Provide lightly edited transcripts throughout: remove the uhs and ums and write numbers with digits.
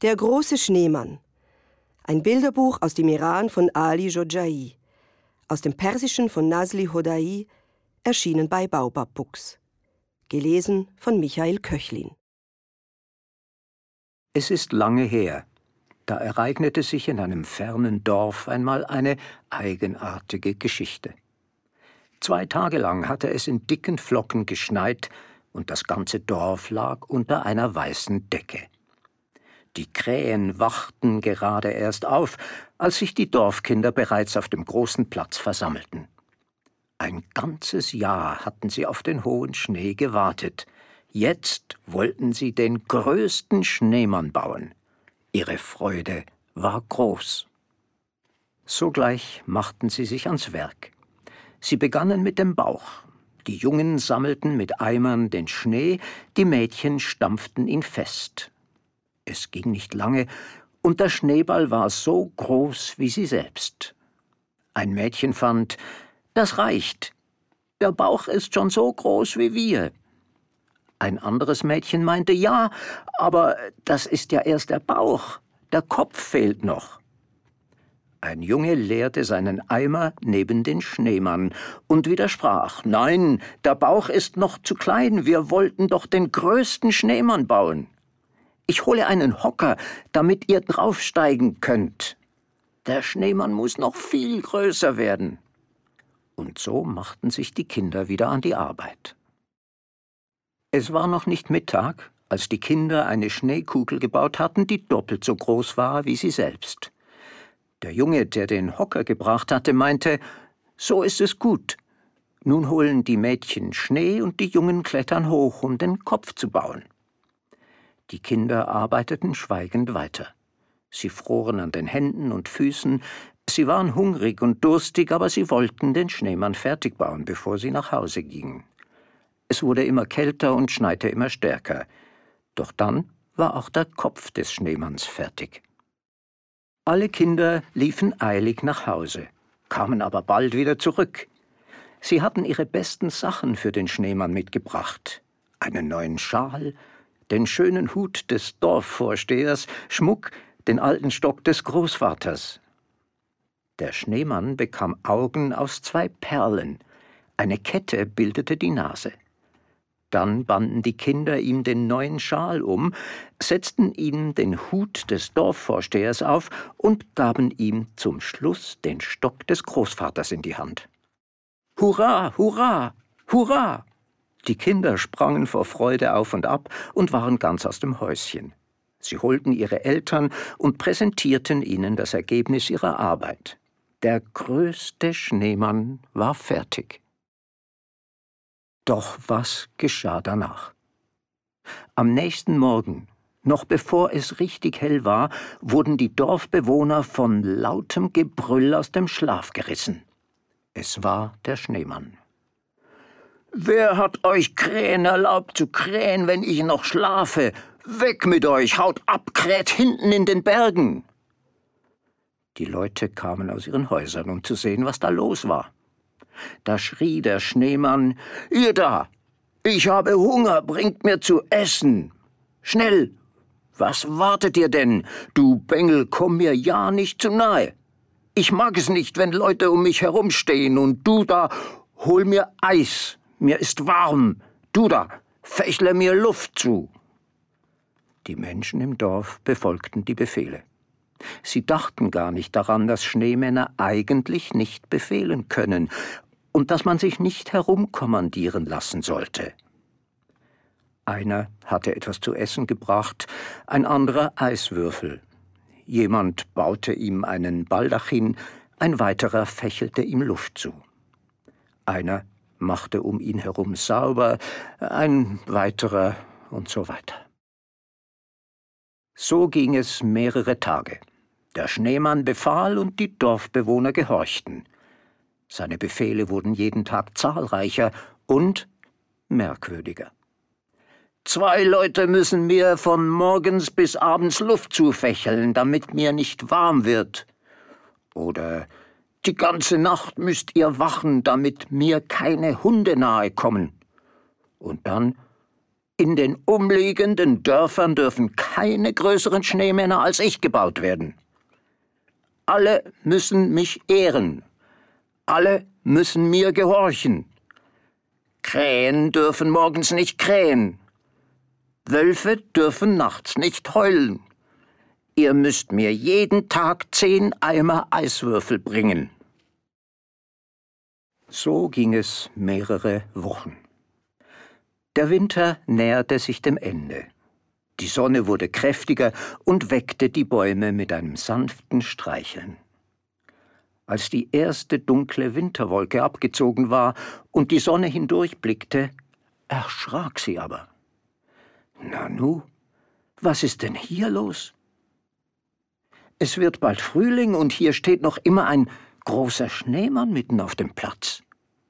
Der große Schneemann. Ein Bilderbuch aus dem Iran von Ali Jojai. Aus dem Persischen von Nazli Hodai, erschienen bei Baobab Books. Gelesen von Michael Köchlin. Es ist lange her. Da ereignete sich in einem fernen Dorf einmal eine eigenartige Geschichte. 2 Tage lang hatte es in dicken Flocken geschneit und das ganze Dorf lag unter einer weißen Decke. Die Krähen wachten gerade erst auf, als sich die Dorfkinder bereits auf dem großen Platz versammelten. Ein ganzes Jahr hatten sie auf den hohen Schnee gewartet. Jetzt wollten sie den größten Schneemann bauen. Ihre Freude war groß. Sogleich machten sie sich ans Werk. Sie begannen mit dem Bauch. Die Jungen sammelten mit Eimern den Schnee, die Mädchen stampften ihn fest. Es ging nicht lange, und der Schneeball war so groß wie sie selbst. Ein Mädchen fand, das reicht. Der Bauch ist schon so groß wie wir. Ein anderes Mädchen meinte, ja, aber das ist ja erst der Bauch. Der Kopf fehlt noch. Ein Junge leerte seinen Eimer neben den Schneemann und widersprach, nein, der Bauch ist noch zu klein, wir wollten doch den größten Schneemann bauen. Ich hole einen Hocker, damit ihr draufsteigen könnt. Der Schneemann muss noch viel größer werden. Und so machten sich die Kinder wieder an die Arbeit. Es war noch nicht Mittag, als die Kinder eine Schneekugel gebaut hatten, die doppelt so groß war wie sie selbst. Der Junge, der den Hocker gebracht hatte, meinte, so ist es gut. Nun holen die Mädchen Schnee und die Jungen klettern hoch, um den Kopf zu bauen. Die Kinder arbeiteten schweigend weiter. Sie froren an den Händen und Füßen, sie waren hungrig und durstig, aber sie wollten den Schneemann fertig bauen, bevor sie nach Hause gingen. Es wurde immer kälter und schneite immer stärker. Doch dann war auch der Kopf des Schneemanns fertig. Alle Kinder liefen eilig nach Hause, kamen aber bald wieder zurück. Sie hatten ihre besten Sachen für den Schneemann mitgebracht. Einen neuen Schal, den schönen Hut des Dorfvorstehers, Schmuck, den alten Stock des Großvaters. Der Schneemann bekam Augen aus 2 Perlen. Eine Kette bildete die Nase. Dann banden die Kinder ihm den neuen Schal um, setzten ihm den Hut des Dorfvorstehers auf und gaben ihm zum Schluss den Stock des Großvaters in die Hand. Hurra, hurra, hurra! Die Kinder sprangen vor Freude auf und ab und waren ganz aus dem Häuschen. Sie holten ihre Eltern und präsentierten ihnen das Ergebnis ihrer Arbeit. Der größte Schneemann war fertig. Doch was geschah danach? Am nächsten Morgen, noch bevor es richtig hell war, wurden die Dorfbewohner von lautem Gebrüll aus dem Schlaf gerissen. Es war der Schneemann. »Wer hat euch Krähen erlaubt zu krähen, wenn ich noch schlafe? Weg mit euch, haut ab, kräht hinten in den Bergen!« Die Leute kamen aus ihren Häusern, um zu sehen, was da los war. Da schrie der Schneemann, »Ihr da! Ich habe Hunger, bringt mir zu essen! Schnell! Was wartet ihr denn? Du Bengel, komm mir ja nicht zu nahe! Ich mag es nicht, wenn Leute um mich herumstehen, und du da, hol mir Eis! Mir ist warm! Du da, fächle mir Luft zu!« Die Menschen im Dorf befolgten die Befehle. Sie dachten gar nicht daran, dass Schneemänner eigentlich nicht befehlen können und dass man sich nicht herumkommandieren lassen sollte. Einer hatte etwas zu essen gebracht, ein anderer Eiswürfel. Jemand baute ihm einen Baldachin, ein weiterer fächelte ihm Luft zu. Einer machte um ihn herum sauber, ein weiterer und so weiter. So ging es mehrere Tage. Der Schneemann befahl und die Dorfbewohner gehorchten. Seine Befehle wurden jeden Tag zahlreicher und merkwürdiger. »2 Leute müssen mir von morgens bis abends Luft zufächeln, damit mir nicht warm wird.« Oder »Die ganze Nacht müsst ihr wachen, damit mir keine Hunde nahe kommen.« Und dann In den umliegenden Dörfern dürfen keine größeren Schneemänner als ich gebaut werden. Alle müssen mich ehren. Alle müssen mir gehorchen. Krähen dürfen morgens nicht krähen. Wölfe dürfen nachts nicht heulen. Ihr müsst mir jeden Tag 10 Eimer Eiswürfel bringen. So ging es mehrere Wochen. Der Winter näherte sich dem Ende. Die Sonne wurde kräftiger und weckte die Bäume mit einem sanften Streicheln. Als die erste dunkle Winterwolke abgezogen war und die Sonne hindurchblickte, erschrak sie aber. »Nanu, was ist denn hier los? Es wird bald Frühling und hier steht noch immer ein großer Schneemann mitten auf dem Platz.«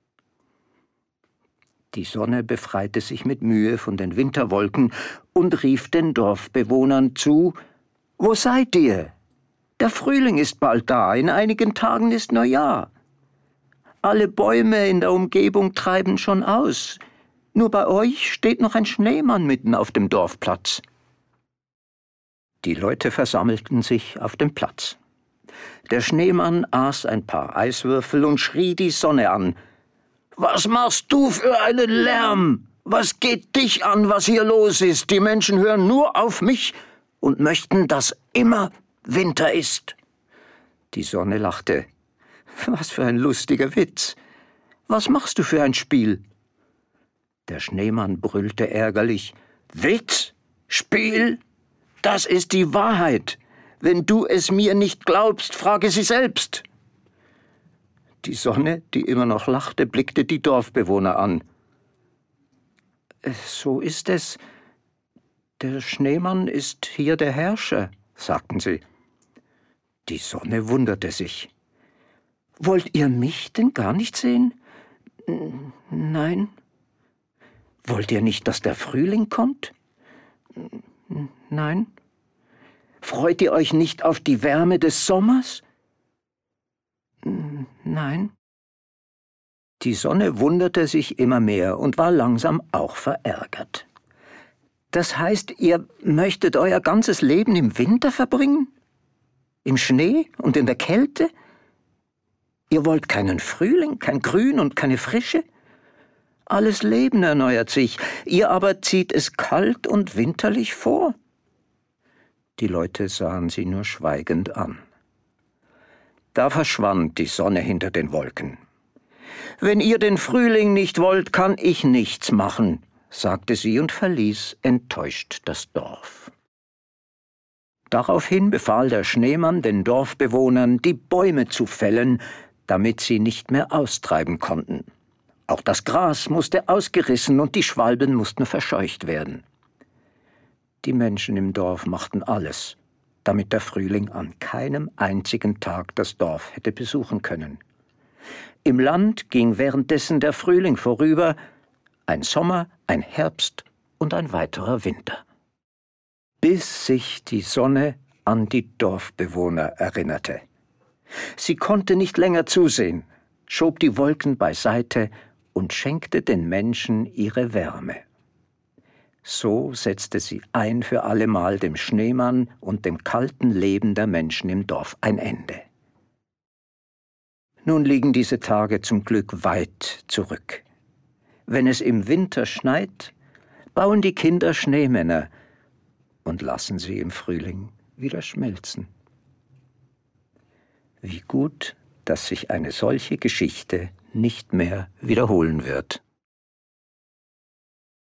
Die Sonne befreite sich mit Mühe von den Winterwolken und rief den Dorfbewohnern zu: »Wo seid ihr? Der Frühling ist bald da, in einigen Tagen ist Neujahr. Alle Bäume in der Umgebung treiben schon aus. Nur bei euch steht noch ein Schneemann mitten auf dem Dorfplatz.« Die Leute versammelten sich auf dem Platz. Der Schneemann aß ein paar Eiswürfel und schrie die Sonne an: »Was machst du für einen Lärm? Was geht dich an, was hier los ist? Die Menschen hören nur auf mich und möchten, dass immer Winter ist.« Die Sonne lachte. »Was für ein lustiger Witz! Was machst du für ein Spiel?« Der Schneemann brüllte ärgerlich: »Witz? Spiel? Das ist die Wahrheit. Wenn du es mir nicht glaubst, frage sie selbst.« Die Sonne, die immer noch lachte, blickte die Dorfbewohner an. »So ist es. Der Schneemann ist hier der Herrscher«, sagten sie. Die Sonne wunderte sich. »Wollt ihr mich denn gar nicht sehen?« »Nein.« »Wollt ihr nicht, dass der Frühling kommt?« »Nein.« »Freut ihr euch nicht auf die Wärme des Sommers?« »Nein.« Die Sonne wunderte sich immer mehr und war langsam auch verärgert. »Das heißt, ihr möchtet euer ganzes Leben im Winter verbringen? Im Schnee und in der Kälte? Ihr wollt keinen Frühling, kein Grün und keine Frische? Alles Leben erneuert sich, ihr aber zieht es kalt und winterlich vor.« Die Leute sahen sie nur schweigend an. Da verschwand die Sonne hinter den Wolken. »Wenn ihr den Frühling nicht wollt, kann ich nichts machen«, sagte sie und verließ enttäuscht das Dorf. Daraufhin befahl der Schneemann den Dorfbewohnern, die Bäume zu fällen, damit sie nicht mehr austreiben konnten. Auch das Gras musste ausgerissen und die Schwalben mussten verscheucht werden. Die Menschen im Dorf machten alles, damit der Frühling an keinem einzigen Tag das Dorf hätte besuchen können. Im Land ging währenddessen der Frühling vorüber, ein Sommer, ein Herbst und ein weiterer Winter. Bis sich die Sonne an die Dorfbewohner erinnerte. Sie konnte nicht länger zusehen, schob die Wolken beiseite und schenkte den Menschen ihre Wärme. So setzte sie ein für allemal dem Schneemann und dem kalten Leben der Menschen im Dorf ein Ende. Nun liegen diese Tage zum Glück weit zurück. Wenn es im Winter schneit, bauen die Kinder Schneemänner und lassen sie im Frühling wieder schmelzen. Wie gut, dass sich eine solche Geschichte nicht mehr wiederholen wird.